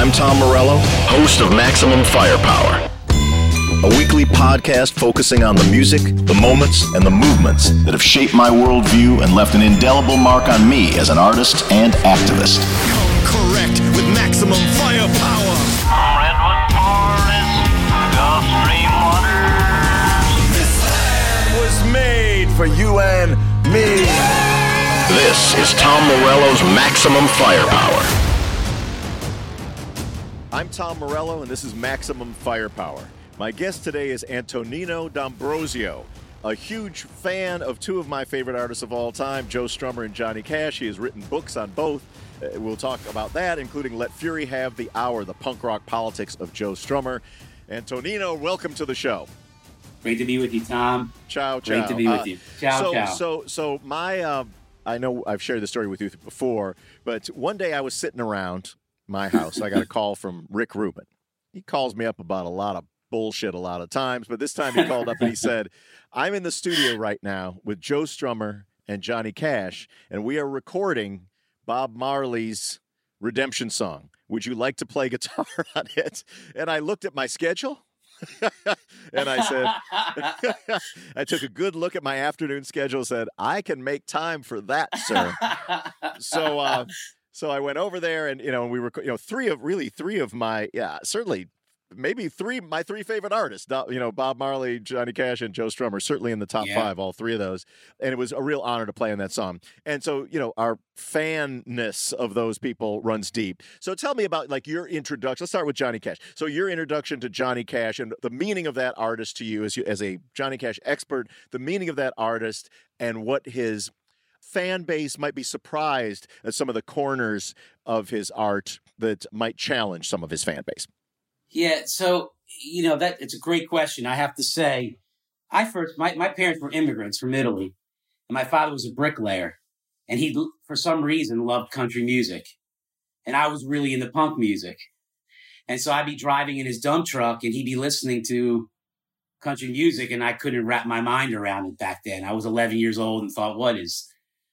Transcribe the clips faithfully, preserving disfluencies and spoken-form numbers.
I'm Tom Morello, host of Maximum Firepower, a weekly podcast focusing on the music, the moments, and the movements that have shaped my worldview and left an indelible mark on me as an artist and activist. Come correct with Maximum Firepower. Redwood Forest, Gulf Stream waters. This land was made for you and me. This is Tom Morello's Maximum Firepower. I'm Tom Morello, and this is Maximum Firepower. My guest today is Antonino D'Ambrosio, a huge fan of two of my favorite artists of all time, Joe Strummer and Johnny Cash. He has written books on both. Uh, we'll talk about that, including Let Fury Have the Hour, the punk rock politics of Joe Strummer. Antonino, welcome to the show. Great to be with you, Tom. Ciao, ciao. Great to be with uh, you. Ciao, so, ciao. So, so my, uh, I know I've shared this story with you before, but one day I was sitting around my house. I got a call from Rick Rubin. He calls me up about a lot of bullshit a lot of times, but this time he called up and he said, I'm in the studio right now with Joe Strummer and Johnny Cash, and we are recording Bob Marley's Redemption Song. Would you like to play guitar on it? And I looked at my schedule. And I said, I took a good look at my afternoon schedule, said, I can make time for that, sir. so, uh, so I went over there and, you know, we were, you know, three of really three of my, yeah, certainly maybe three, my three favorite artists, you know, Bob Marley, Johnny Cash, and Joe Strummer, certainly in the top Yeah. five, all three of those. And it was a real honor to play on that song. And so, you know, our fanness of those people runs deep. So tell me about like your introduction. Let's start with Johnny Cash. So your introduction to Johnny Cash and the meaning of that artist to you as, you, as a Johnny Cash expert, the meaning of that artist and what his fan base might be surprised at some of the corners of his art that might challenge some of his fan base. Yeah, so, you know, that it's a great question. I have to say, I first, my, my parents were immigrants from Italy, and my father was a bricklayer, and he, for some reason, loved country music. And I was really into punk music. And so I'd be driving in his dump truck, and he'd be listening to country music, and I couldn't wrap my mind around it back then. I was eleven years old and thought, what is?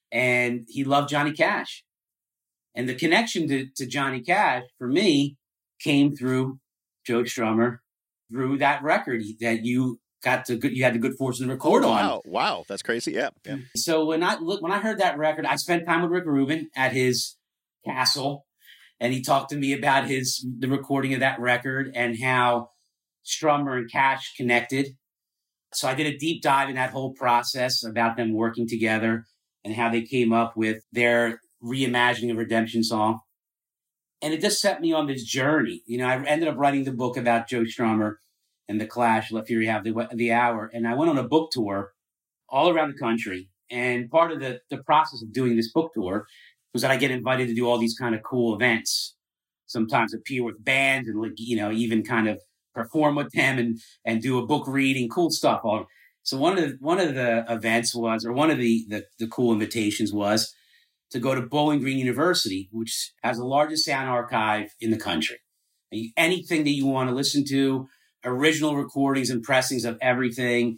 And he loved Johnny Cash. And the connection to, to Johnny Cash, for me, came through Joe Strummer, through that record that you got to good, you had the good fortune to record oh, on. Wow, wow, that's crazy. Yeah, yeah. So when I look, when I heard that record, I spent time with Rick Rubin at his castle, and he talked to me about his the recording of that record and how Strummer and Cash connected. So I did a deep dive in that whole process about them working together and how they came up with their reimagining of Redemption Song. And it just set me on this journey. You know, I ended up writing the book about Joe Strummer and the Clash, Let Fury Have the, the Hour. And I went on a book tour all around the country. And part of the, the process of doing this book tour was that I get invited to do all these kind of cool events. Sometimes appear with bands and, like, you know, even kind of perform with them and, and do a book reading, cool stuff. All. So one of the, one of the events was, or one of the, the, the cool invitations was, to go to Bowling Green University, which has the largest sound archive in the country. Anything that you want to listen to, original recordings and pressings of everything.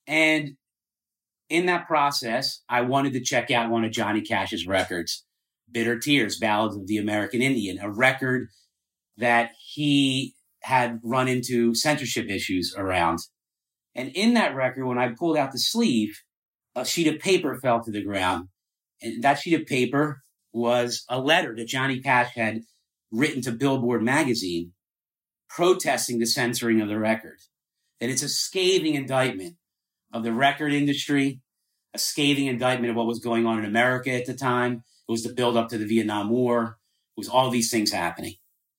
And in that process, I wanted to check out one of Johnny Cash's records, Bitter Tears, Ballads of the American Indian, a record that he had run into censorship issues around. And in that record, when I pulled out the sleeve, a sheet of paper fell to the ground. And that sheet of paper was a letter that Johnny Cash had written to Billboard magazine protesting the censoring of the record. And it's a scathing indictment of the record industry, a scathing indictment of what was going on in America at the time. It was the build up to the Vietnam War. It was all these things happening.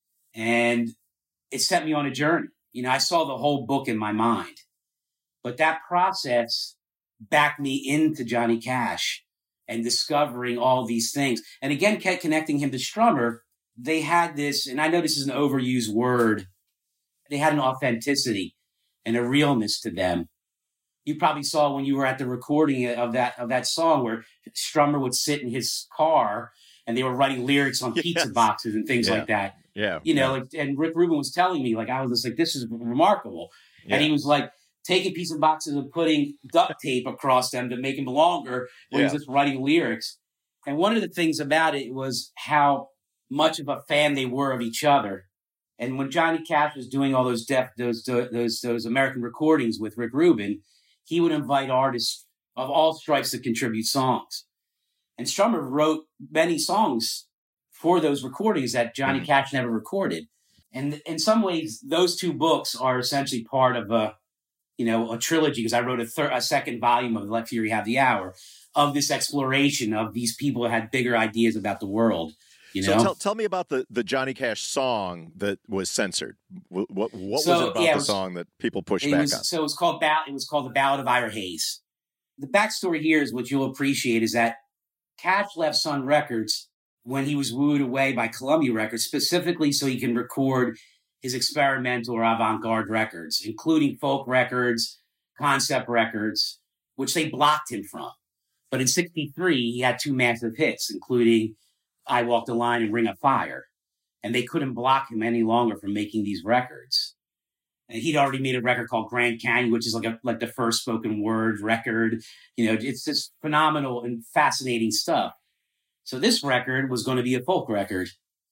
And it set me on a journey. You know, I saw the whole book in my mind, but that process backed me into Johnny Cash and discovering all these things. And again, kept connecting him to Strummer. They had this, and I know this is an overused word, they had an authenticity and a realness to them. You probably saw when you were at the recording of that of that song where Strummer would sit in his car and they were writing lyrics on pizza Yes. boxes and things Yeah. like that. Yeah. You know, yeah. like, and Rick Rubin was telling me, like, I was just like, this is remarkable. Yeah. And he was like, taking pizza boxes and putting duct tape across them to make them longer when Yeah. he was just writing lyrics. And one of the things about it was how much of a fan they were of each other. And when Johnny Cash was doing all those def, those those those American recordings with Rick Rubin, he would invite artists of all stripes to contribute songs. And Strummer wrote many songs for those recordings that Johnny mm-hmm. Cash never recorded. And in some ways, those two books are essentially part of a, you know, a trilogy, because I wrote a, third, a second volume of Let Fury Have the Hour, of this exploration of these people who had bigger ideas about the world. You know? So tell, tell me about the, the Johnny Cash song that was censored. What, what, what so, was it about yeah, it the was, song that people pushed back was, on? So it was called ba- it was called The Ballad of Ira Hayes. The backstory here is what you'll appreciate is that Cash left Sun Records when he was wooed away by Columbia Records, specifically so he can record his experimental or avant-garde records, including folk records, concept records, which they blocked him from. But in sixty-three, he had two massive hits, including I Walk the Line and Ring of Fire. And they couldn't block him any longer from making these records. And he'd already made a record called Grand Canyon, which is like a, like the first spoken word record. You know, it's just phenomenal and fascinating stuff. So this record was going to be a folk record.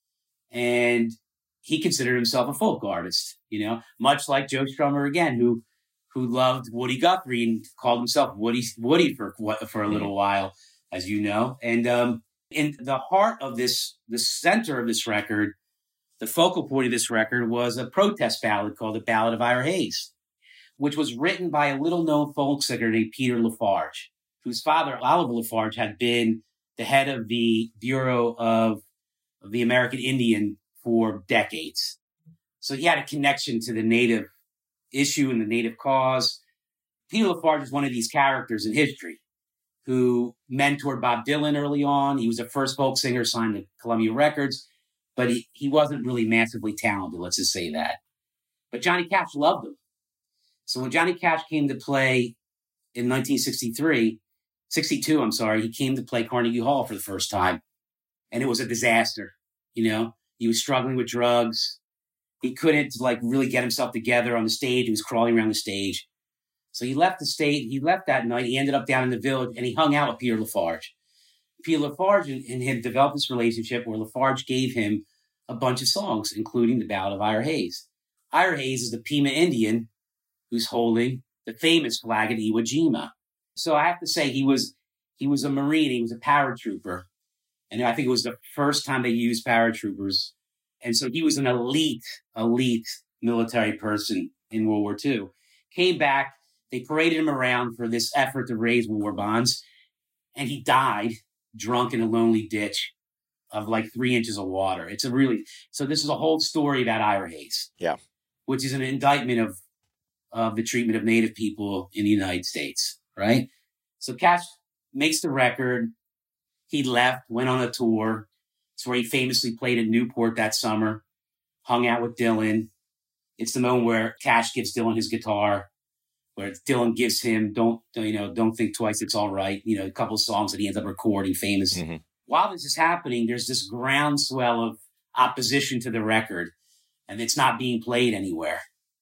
And he considered himself a folk artist, you know, much like Joe Strummer again, who who loved Woody Guthrie and called himself Woody Woody for for a little while, as you know. And um, in the heart of this, the center of this record, the focal point of this record was a protest ballad called The Ballad of Ira Hayes, which was written by a little-known folk singer named Peter LaFarge, whose father, Oliver LaFarge, had been the head of the Bureau of, of the American Indian for decades. So he had a connection to the Native issue and the Native cause. Peter LaFarge is one of these characters in history who mentored Bob Dylan early on. He was the first folk singer signed to Columbia Records, but he, he wasn't really massively talented, let's just say that. But Johnny Cash loved him. So when Johnny Cash came to play in nineteen sixty-three, sixty-two, I'm sorry, he came to play Carnegie Hall for the first time. And it was a disaster, you know? He was struggling with drugs. He couldn't like really get himself together on the stage. He was crawling around the stage. So he left the stage. He left that night. He ended up down in the Village and he hung out with Peter LaFarge. Peter LaFarge and, and him developed this relationship where LaFarge gave him a bunch of songs, including The Ballad of Ira Hayes. Ira Hayes is the Pima Indian who's holding the famous flag at Iwo Jima. So I have to say he was he was a Marine. He was a paratrooper. And I think it was the first time they used paratroopers. And so he was an elite, elite military person in World War Two. Came back. They paraded him around for this effort to raise war bonds. And he died drunk in a lonely ditch of like three inches of water. It's a really, so this is a whole story about Ira Hayes. Yeah. Which is an indictment of, of the treatment of Native people in the United States, right? So Cash makes the record. He left, went on a tour. It's where he famously played at Newport that summer, hung out with Dylan. It's the moment where Cash gives Dylan his guitar, where Dylan gives him, don't, you know, don't think twice, it's all right. You know, a couple of songs that he ends up recording famously. Mm-hmm. While this is happening, there's this groundswell of opposition to the record, and it's not being played anywhere.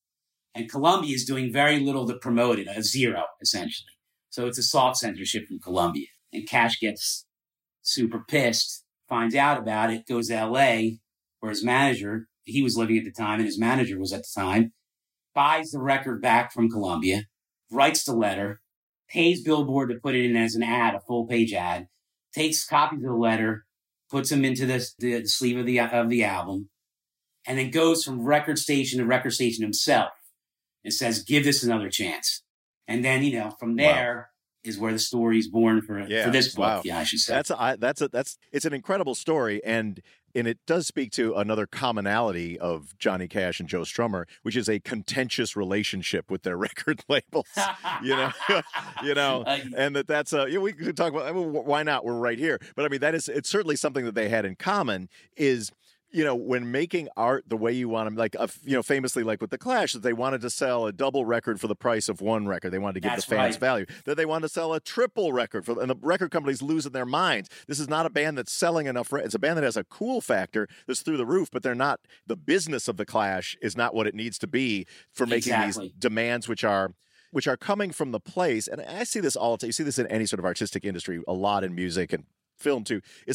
And Columbia is doing very little to promote it, a zero, essentially. So it's a soft censorship from Columbia. And Cash gets super pissed, finds out about it, goes to L A, where his manager, he was living at the time, and his manager was at the time, buys the record back from Columbia, writes the letter, pays Billboard to put it in as an ad, a full-page ad, takes copies of the letter, puts them into the, the, the sleeve of the of the album, and then goes from record station to record station himself and says, give this another chance. And then, you know, from there wow. is where the story is born for, yeah, for this book, wow. yeah, I should say. That's a, I, that's a, that's it's an incredible story, and and it does speak to another commonality of Johnny Cash and Joe Strummer, which is a contentious relationship with their record labels. you know, you know, uh, and that that's a you know, we could talk about. I mean, why not? We're right here, but I mean that is it's certainly something that they had in common. Is you know, when making art the way you want them, like, uh, you know, famously, like with the Clash, that they wanted to sell a double record for the price of one record. They wanted to give That's the fans right. value. That they wanted to sell a triple record, for, and the record companies losing their minds. This is not a band that's selling enough. Re- it's a band that has a cool factor that's through the roof, but they're not, the business of the Clash is not what it needs to be for making exactly. these demands, which are, which are coming from the place. And I see this all the time. You see this in any sort of artistic industry, a lot in music and film too. It's like,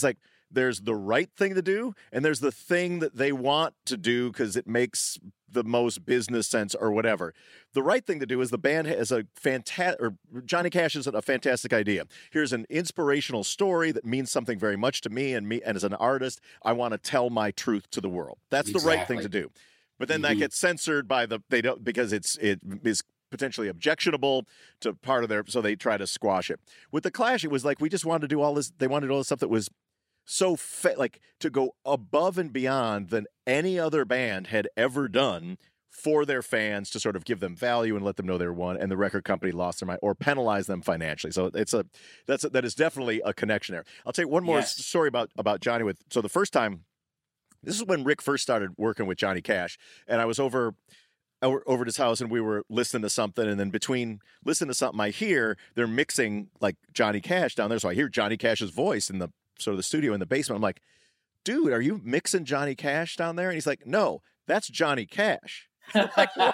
there's the right thing to do, and there's the thing that they want to do because it makes the most business sense or whatever. The right thing to do is the band has a fantastic, or Johnny Cash is a fantastic idea. Here's an inspirational story that means something very much to me and me, and as an artist, I want to tell my truth to the world. That's Exactly. the right thing to do. But then Mm-hmm. that gets censored by the they don't because it's it is potentially objectionable to part of their, so they try to squash it. With the Clash, it was like we just wanted to do all this. They wanted all this stuff that was so fa- like to go above and beyond than any other band had ever done for their fans, to sort of give them value and let them know they were one. And the record company lost their mind or penalize them financially. So it's a that's a, that is definitely a connection there. I'll tell you one more Yes. story about about Johnny. With so the first time, this is when Rick first started working with Johnny Cash, and I was over. Over, over at his house, and we were listening to something, and then between listening to something, I hear they're mixing like Johnny Cash down there, so I hear Johnny Cash's voice in the sort of the studio in the basement. I'm like, dude, are you mixing Johnny Cash down there? And he's like, no, that's Johnny Cash. Like, what?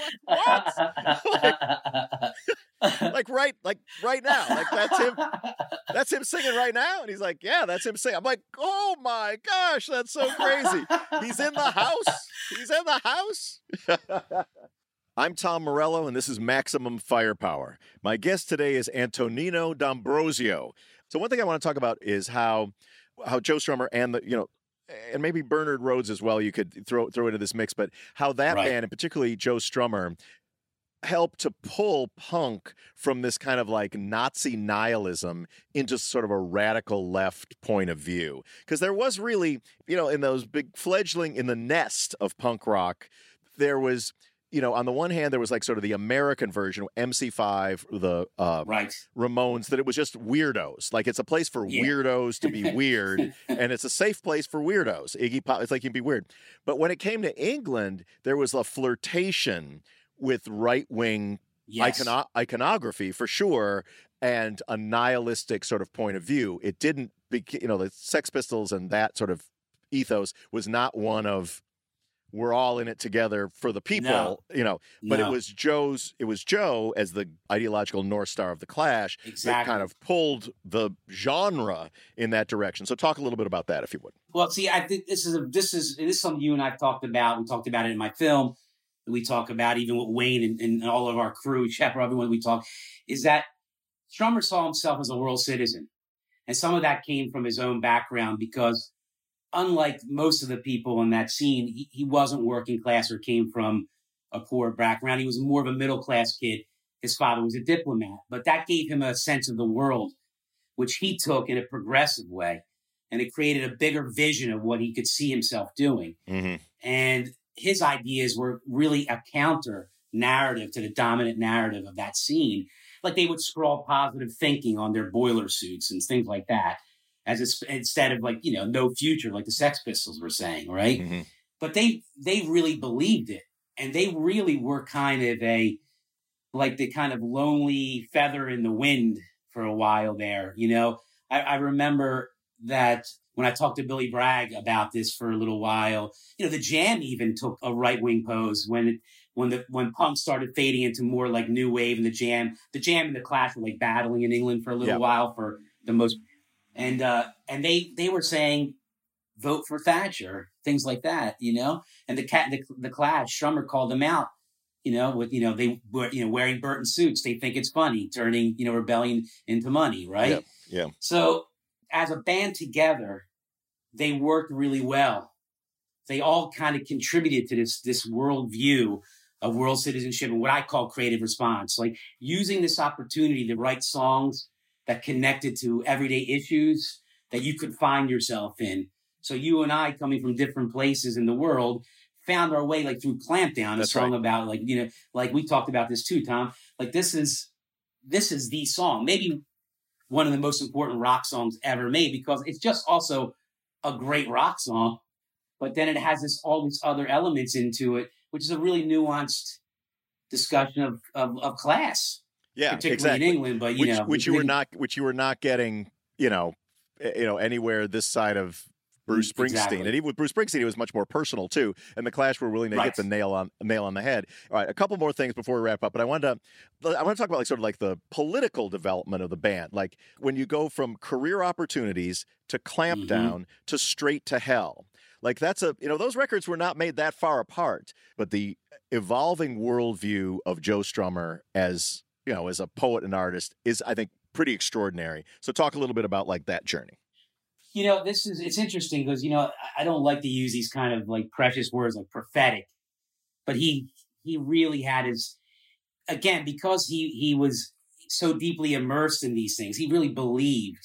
Like, like right, like right now, like that's him. That's him singing right now, and he's like, yeah, that's him singing. I'm like, oh my gosh, that's so crazy. He's in the house. He's in the house. I'm Tom Morello, and this is Maximum Firepower. My guest today is Antonino D'Ambrosio. So one thing I want to talk about is how how Joe Strummer and the, you know, and maybe Bernard Rhodes as well, you could throw throw into this mix, but how that Right. band, and particularly Joe Strummer, helped to pull punk from this kind of like Nazi nihilism into sort of a radical left point of view. Because there was really, you know, in those big fledgling, in the nest of punk rock, there was, you know, on the one hand, there was like sort of the American version, M C five, the uh, Right. Ramones, that it was just weirdos. Like it's a place for Yeah. weirdos to be weird, and it's a safe place for weirdos. Iggy Pop, it's like you can be weird. But when it came to England, there was a flirtation with right-wing Yes. icono- iconography for sure, and a nihilistic sort of point of view. It didn't, be, you know, the Sex Pistols and that sort of ethos was not one of we're all in it together for the people, No. you know. But No. it was Joe's. It was Joe as the ideological North Star of the Clash that Exactly. kind of pulled the genre in that direction. So talk a little bit about that, if you would. Well, see, I think this is a, this is this is something you and I've talked about. We talked about it in my film. We talk about even with Wayne and, and all of our crew, Shepard, everyone we talk, is that Strummer saw himself as a world citizen. And some of that came from his own background because unlike most of the people in that scene, he, he wasn't working class or came from a poor background. He was more of a middle class kid. His father was a diplomat, but that gave him a sense of the world, which he took in a progressive way. And it created a bigger vision of what he could see himself doing. Mm-hmm. And his ideas were really a counter narrative to the dominant narrative of that scene. Like they would scrawl positive thinking on their boiler suits and things like that, as it's, instead of like, you know, no future, like the Sex Pistols were saying, right? Mm-hmm. But they they really believed it. And they really were kind of a, like the kind of lonely feather in the wind for a while there. You know, I, I remember that when I talked to Billy Bragg about this for a little while, you know, the Jam even took a right wing pose when it, when the when punk started fading into more like new wave, and the Jam, the Jam and the Clash were like battling in England for a little Yeah. while for the most, and uh, and they they were saying vote for Thatcher, things like that, you know, and the cat the, the Clash, Strummer called them out. You know, with, you know, they were, you know, wearing Burton suits. They think it's funny, turning, you know, rebellion into money, right? Yeah. Yeah. So as a band together, they worked really well. They all kind of contributed to this, this world view of world citizenship and what I call creative response, like using this opportunity to write songs that connected to everyday issues that you could find yourself in. So you and I, coming from different places in the world, found our way like through Clampdown, a That's song right. about like, you know, like we talked about this too, Tom. Like this is, this is the song, maybe one of the most important rock songs ever made, because it's just also a great rock song, but then it has this, all these other elements into it, which is a really nuanced discussion of, of, of class, Yeah. particularly Exactly. in England, but you which, know, which you were not, which you were not getting, you know, eh, you know, anywhere this side of Bruce Springsteen. Exactly. And even with Bruce Springsteen, it was much more personal too. And the Clash were willing to Right. hit the nail on nail on the head. All right, a couple more things before we wrap up. But I wanted to I want to talk about like sort of like the political development of the band. Like when you go from Career Opportunities to Clamp Mhm. Down to Straight to Hell. Like that's a, you know, those records were not made that far apart, but the evolving worldview of Joe Strummer as, you know, as a poet and artist is, I think, pretty extraordinary. So talk a little bit about like that journey. You know, this is, it's interesting because, you know, I- I don't like to use these kind of like precious words like prophetic, but he, he really had his, again, because he, he was so deeply immersed in these things, he really believed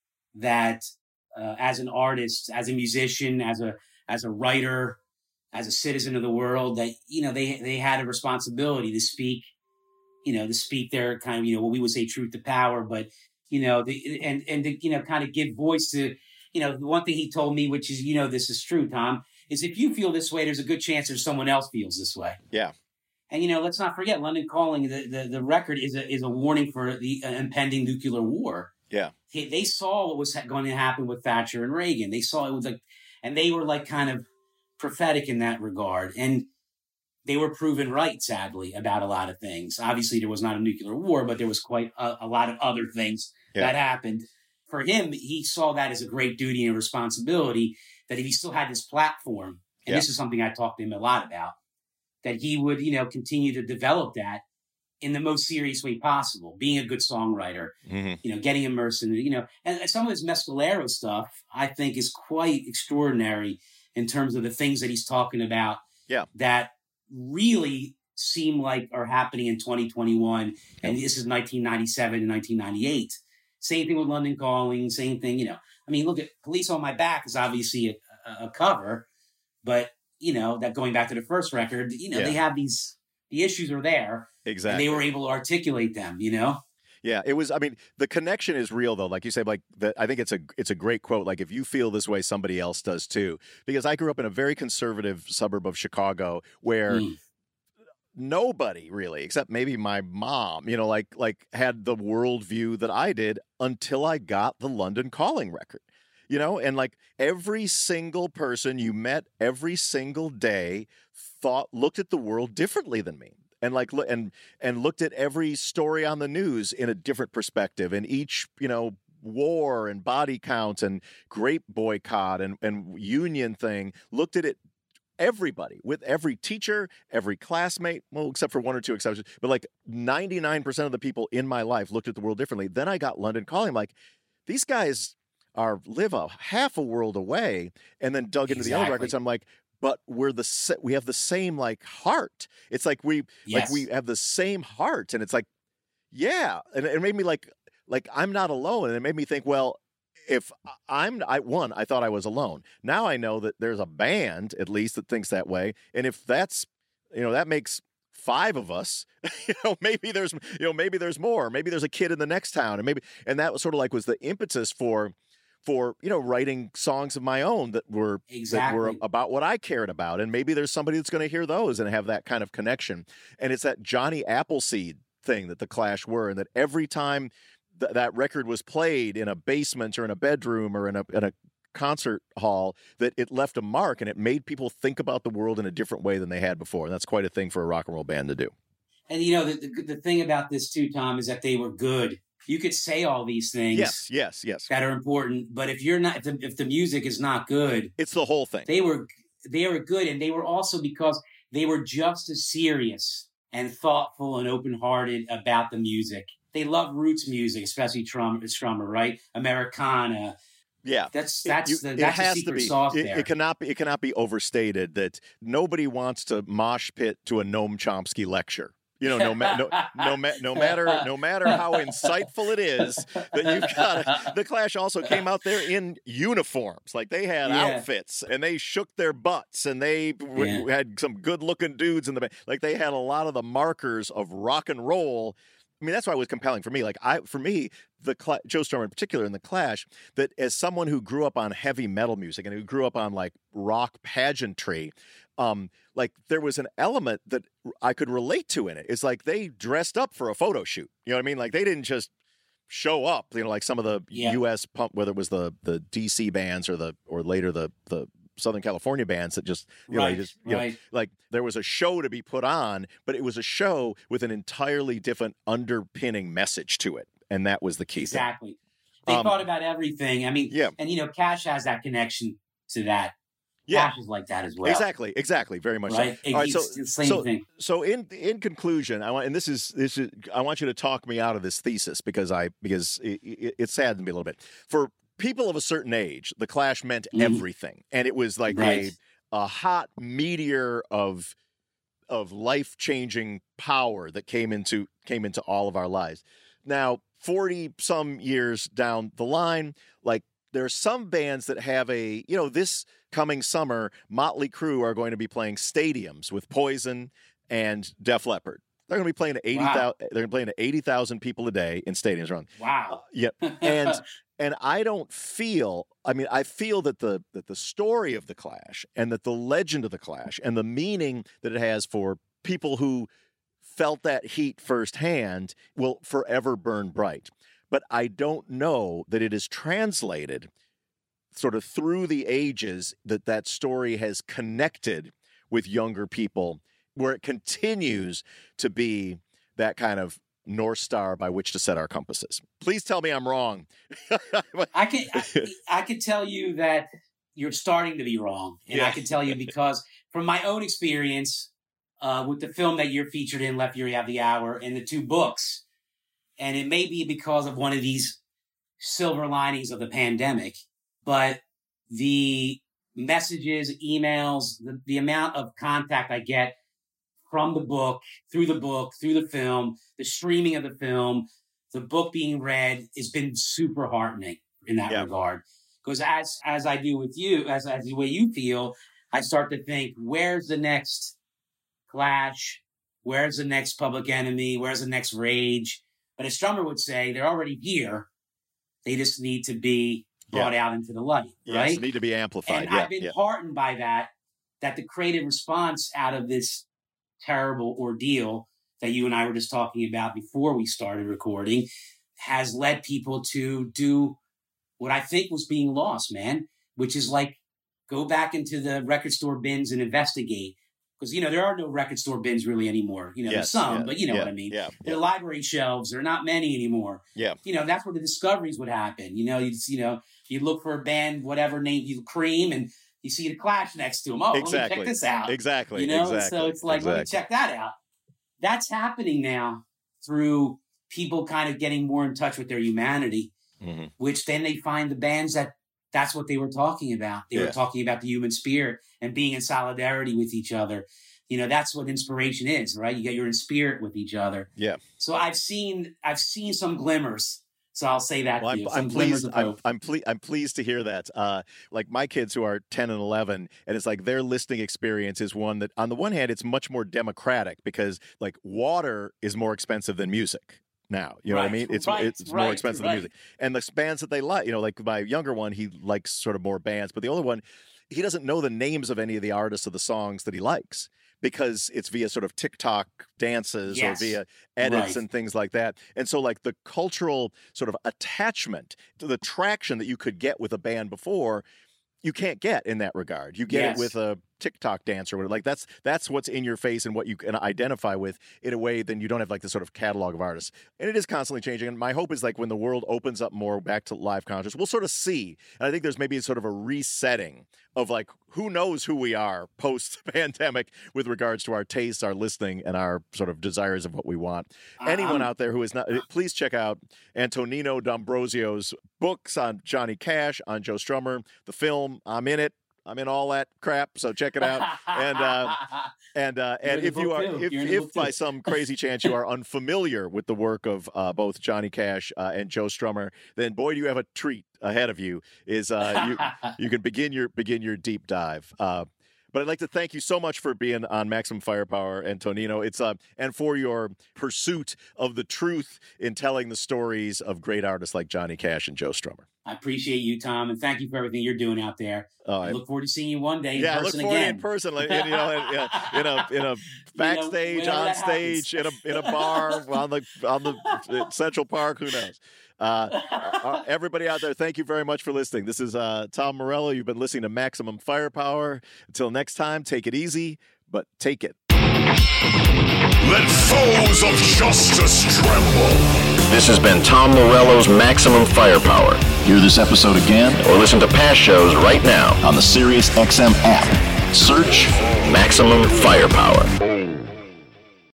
that uh, as an artist, as a musician, as a, as a writer, as a citizen of the world, that, you know, they, they had a responsibility to speak, you know, to speak their kind of, you know, what we would say truth to power, but, you know, the, and, and to, you know, kind of give voice to, you know, the one thing he told me, which is, you know, this is true, Tom, is if you feel this way, there's a good chance there's someone else feels this way. Yeah. And, you know, let's not forget London Calling, the, the, the record is a, is a warning for the uh, impending nuclear war. Yeah. They, they saw what was going to happen with Thatcher and Reagan. They saw it was like, and they were like kind of prophetic in that regard. And they were proven right, sadly, about a lot of things. Obviously, there was not a nuclear war, but there was quite a, a lot of other things Yeah. that happened. For him, he saw that as a great duty and responsibility, that if he still had this platform, and Yeah. this is something I talked to him a lot about, that he would, you know, continue to develop that in the most serious way possible, being a good songwriter, Mm-hmm. you know, getting immersed in it, you know, and some of his Mescalero stuff, I think, is quite extraordinary in terms of the things that he's talking about. Yeah. That really seem like are happening in twenty twenty-one. And this is nineteen ninety-seven and nineteen ninety-eight. Same thing with London Calling, same thing, you know. I mean, look at Police on My Back is obviously a, a, a cover, but, you know, that going back to the first record, you know, Yeah. they have these, the issues are there. Exactly. And they were able to articulate them, you know? Yeah, it was. I mean, the connection is real, though. Like you said, like the, I think it's a it's a great quote. Like if you feel this way, somebody else does too. Because I grew up in a very conservative suburb of Chicago, where Mm. nobody really, except maybe my mom, you know, like like had the worldview that I did until I got the London Calling record. You know, and like every single person you met every single day thought looked at the world differently than me. And like, lo- and and looked at every story on the news in a different perspective, and each, you know, war and body count and grape boycott and and union thing, looked at it. Everybody, with every teacher, every classmate, well, except for one or two exceptions, but like ninety-nine percent of the people in my life looked at the world differently. Then I got London Calling. Like, these guys are live a half a world away, and then dug into the other Exactly. records. I'm like, but we're the sa- we have the same like heart. It's like we like Yes. we have the same heart, and it's like, yeah, and it made me like like I'm not alone, and it made me think, well, if I'm I one, I thought I was alone. Now I know that there's a band at least that thinks that way, and if that's, you know, that makes five of us, you know, maybe there's you know maybe there's more, maybe there's a kid in the next town, and maybe and that was sort of like was the impetus for. for, you know, writing songs of my own that were that were Exactly. about what I cared about. And maybe there's somebody that's going to hear those and have that kind of connection. And it's that Johnny Appleseed thing that the Clash were, and that every time th- that record was played in a basement or in a bedroom or in a in a concert hall, that it left a mark, and it made people think about the world in a different way than they had before. And that's quite a thing for a rock and roll band to do. And, you know, the, the, the thing about this too, Tom, is that they were good. You could say all these things Yes, yes, yes. that are important, but if you're not, if the, if the music is not good, It's the whole thing. they were, they were good. And they were also because they were just as serious and thoughtful and open-hearted about the music. They love roots music, especially Strum, Strummer, right? Americana. Yeah. That's, It- that's you- the, it that's the has to secret be. sauce It, there. it cannot be. It cannot be overstated that nobody wants to mosh pit to a Noam Chomsky lecture. You know, no, ma- no, no, ma- no matter, no matter how insightful it is, that you've got. The Clash also came out there in uniforms, like they had Yeah. outfits, and they shook their butts, and they w- Yeah. had some good-looking dudes in the band. Like they had a lot of the markers of rock and roll. I mean, that's why it was compelling for me. Like I, for me, the Cla- Joe Strummer in particular in the Clash, that as someone who grew up on heavy metal music and who grew up on like rock pageantry, um, like there was an element that I could relate to in it. It's like they dressed up for a photo shoot. You know what I mean? Like they didn't just show up, you know, like some of the Yeah. U S pump, whether it was the the D C bands or the or later the the Southern California bands that just, you know, Right, you just, you right. know, like there was a show to be put on, but it was a show with an entirely different underpinning message to it. And that was the key thing. Exactly. They Um, thought about everything. I mean, Yeah. and you know, Cash has that connection to that. Yeah. Cash is like that as well. Exactly, exactly, very much Right? so. All right, It's so the same so thing. so in in conclusion, I want, and this is this is, I want you to talk me out of this thesis because I because it, it, it saddened me a little bit. For people of a certain age, the Clash meant Mhm. everything, and it was like Right. a a hot meteor of of life changing power that came into came into all of our lives. Now, forty some years down the line, like there are some bands that have a, you know, this coming summer, Motley Crue are going to be playing stadiums with Poison and Def Leppard. They're going to be playing to eighty thousand. Wow. They're going to be playing to eighty thousand people a day in stadiums around. Wow. Yep. And and I don't feel. I mean, I feel that the that the story of the Clash and that the legend of the Clash and the meaning that it has for people who felt that heat firsthand will forever burn bright. But I don't know that it is translated sort of through the ages, that that story has connected with younger people, where it continues to be that kind of North Star by which to set our compasses. Please tell me I'm wrong. I can I, I can tell you that you're starting to be wrong, and I Yeah. can tell you because from my own experience uh, with the film that you're featured in, Left Ear You Have the Hour, and the two books, and it may be because of one of these silver linings of the pandemic, but the messages, emails, the, the amount of contact I get from the book, through the book, through the film, the streaming of the film, the book being read has been super heartening in that Yeah. regard. Because as as I do with you, as, as the way you feel, I start to think, where's the next Clash? Where's the next Public Enemy? Where's the next Rage? But as Strummer would say, they're already here. They just need to be brought out into the light, Yes, right? need to be amplified. And yeah, I've been yeah. heartened by that, that the creative response out of this terrible ordeal that you and I were just talking about before we started recording has led people to do what I think was being lost, man, which is like go back into the record store bins and investigate. Because, you know, there are no record store bins really anymore. You know, Yes, there's some, yeah, but you know yeah, what I mean. yeah, There are yeah. library shelves. There are not many anymore. Yeah. You know, that's where the discoveries would happen. You know, you you know, you look for a band, whatever name, you Cream, and you see the Clash next to them. Oh, let me Exactly. check this out. Exactly. You know, exactly. so it's like, let me exactly. check that out. That's happening now through people kind of getting more in touch with their humanity, Mhm. which then they find the bands that that's what they were talking about. They Yeah. were talking about the human spirit and being in solidarity with each other. You know, that's what inspiration is, right? You get you're in spirit with each other. Yeah. So I've seen I've seen some glimmers. So I'll say that Well, to I'm, you. Some I'm glimmers pleased. of I'm, hope. I'm, ple- I'm pleased to hear that. Uh, like my kids who are ten and eleven, and it's like their listening experience is one that, on the one hand, it's much more democratic because like water is more expensive than music now. You know what I Right, mean? It's right, it's right, more expensive right. than music. And the bands that they like, you know, like my younger one, he likes sort of more bands, but the older one, he doesn't know the names of any of the artists of the songs that he likes, because it's via sort of TikTok dances Yes. or via edits Right. and things like that. And so like the cultural sort of attachment to the traction that you could get with a band before, you can't get in that regard. You get Yes. it with a TikTok dance or whatever. Like that's that's what's in your face and what you can identify with in a way. Then you don't have like this sort of catalog of artists. And it is constantly changing. And my hope is like when the world opens up more back to live concerts, we'll sort of see. And I think there's maybe sort of a resetting of like who knows who we are post pandemic with regards to our tastes, our listening, and our sort of desires of what we want. Anyone I'm- out there who is not, please check out Antonino D'Ambrosio's books on Johnny Cash, on Joe Strummer, the film. I'm in it. I'm in all that crap, so check it out. And uh, and uh, You're and in the if you book are, too. if, You're in the if book by too. some crazy chance you are unfamiliar with the work of uh, both Johnny Cash uh, and Joe Strummer, then boy, do you have a treat ahead of you. Is uh, you you can begin your begin your deep dive. Uh, But I'd like to thank you so much for being on Maximum Firepower, Antonino. It's uh, and for your pursuit of the truth in telling the stories of great artists like Johnny Cash and Joe Strummer. I appreciate you, Tom, and thank you for everything you're doing out there. Uh, I look forward to seeing you one day in yeah, I look person forward to it again. in person, like, in, you know, in, in a in a backstage, whenever on that stage, in a in a bar on the on the uh, Central Park. Who knows? Uh, uh, everybody out there, thank you very much for listening. This is uh, Tom Morello. You've been listening to Maximum Firepower. Until next time, take it easy, but take it. Let foes of justice tremble. This has been Tom Morello's Maximum Firepower. Hear this episode again or listen to past shows right now on the SiriusXM app. Search Maximum Firepower.